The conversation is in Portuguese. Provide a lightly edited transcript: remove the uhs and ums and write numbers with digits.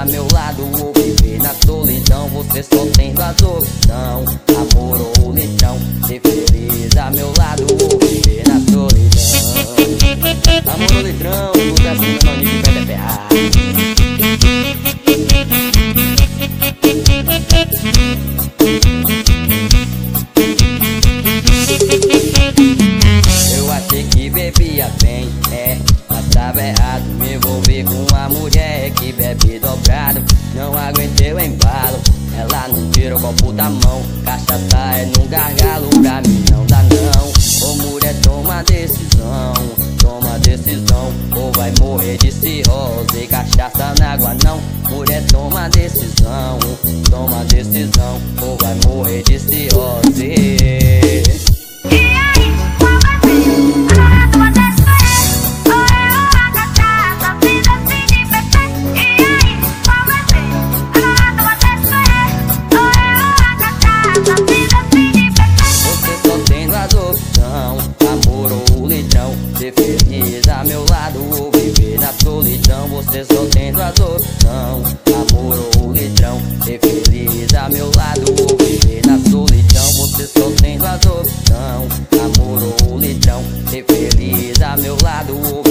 a meu lado ou viver na solidão. Você só tem duas opções, amor ou litrão. Ser feliz a meu lado ou viver na solidão. Amor ou litrão, tudo assim no nível de PDPA. Eu achei que bebia bem, mas tava errado. Me envolvi com uma mulher que bebe dobrado. Não aguentei o embalo, ela não tira o copo da mão. Cachaça é num gargalo, pra mim não dá não. Ô mulher, toma decisão, toma decisão. Ou vai morrer de cirrose, cachaça na água não. Mulher, toma decisão, toma decisão. Ou vai morrer de cirrose. Amor ou litrão, ser feliz a meu lado ou viver na solidão. Você só tem duas opções, amor ou litrão. Ser feliz a meu lado ou viver na solidão. Você só tem duas opções, amor ou litrão. Ser feliz a meu lado ou